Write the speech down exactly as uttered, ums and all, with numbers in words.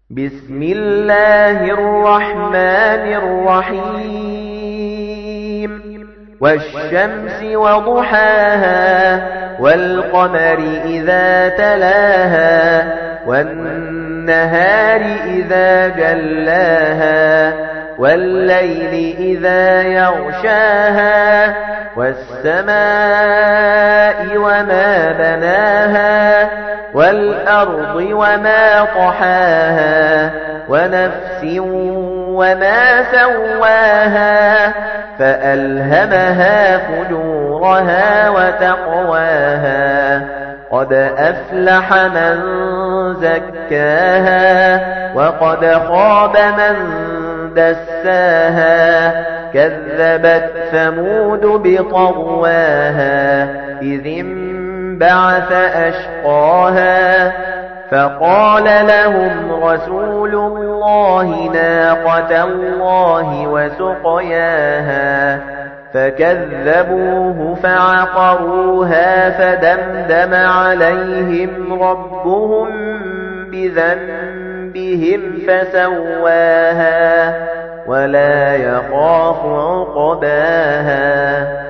بسم الله الرحمن الرحيم والشمس وضحاها والقمر إذا تلاها والنهار إذا جلاها والليل إذا يغشاها والسماء وما بناها والأرض وما طحاها ونفس وما سواها فألهمها فجورها وتقواها قد أفلح من زكاها وقد خاب من دساها كذبت ثمود بطغواها إذ انبعث أشقاها فقال لهم رسول الله ناقة الله وسقياها فكذبوه فعقروها فدمدم عليهم ربهم بذنبهم فسواها ولا يخاف عقباها